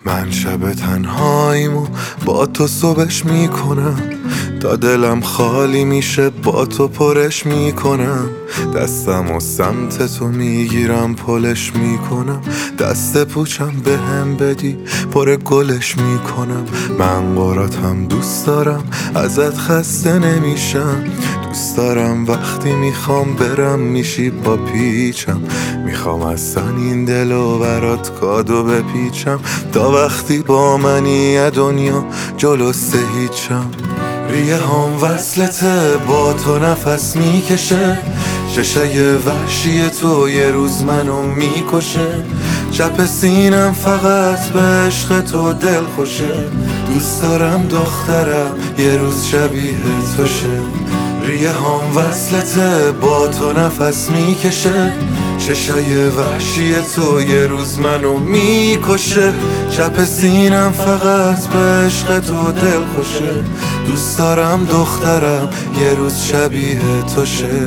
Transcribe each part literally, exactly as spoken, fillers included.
من شب تنهاییمو با تو صبحش میکنم، تا دلم خالی میشه با تو پرش میکنم. دستم و سمت تو میگیرم پلش میکنم، دست پوچم به هم بدی پر گلش میکنم. من قراتم دوست دارم ازت خسته نمیشم، دوست دارم وقتی میخوام برم میشی با پیچم. میخوام اصلا این دلو برات کادو بپیچم، تا وقتی با منی دنیا جلو سه هیچم. ریه هم وصلته با تو نفس میکشه، چشای وحشی تو یه روز منو میکشه. چپ سینم فقط به عشق تو دل خوشه، دوست دارم دخترم یه روز شبیه تو شه. ریه هم وصلته با تو نفس میکشه، چشای وحشی تو یه روز منو میکشه. چپ سینم فقط به عشق تو دل خوشه، دوست دارم دخترم یه روز شبیه تو شه.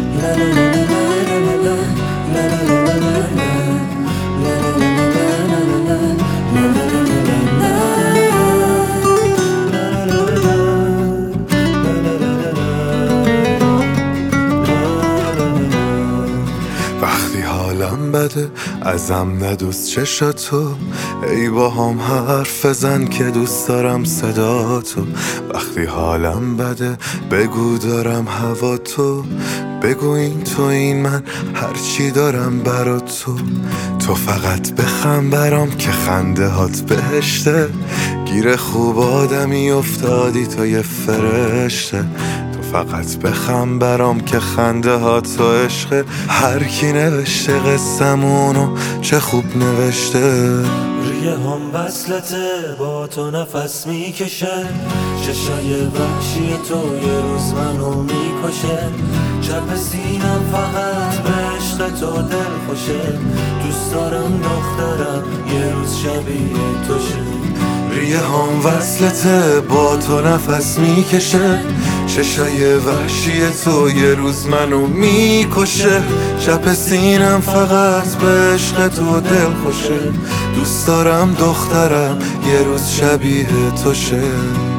وقتی حالم بده ازم ندوست چشاتو، ای با هم حرف بزن که دوست دارم صدا تو. وقتی حالم بده بگو دارم هوا تو، بگو این تو این من هرچی دارم برا تو. تو فقط بخند برام که خنده هات بهشته، گیر خوب آدمی افتادی تو یه فرشته. فقط بخم برام که خنده ها تو عشقه، هر کی نوشته قصمونو چه خوب نوشته. ریه هم وصلته با تو نفس میکشه، چشای وحشی تو یه روز منو میکشه. چپ سینم فقط به عشق تو دل خوشه، دوست دارم دخترم یه روز شبیه تو شه. ریه هم وصلته با تو نفس میکشه، چشای وحشی تو یه روز منو میکشه. چپ سینم فقط به عشق تو دل خوشه، دوست دارم دخترم یه روز شبیه تو شه.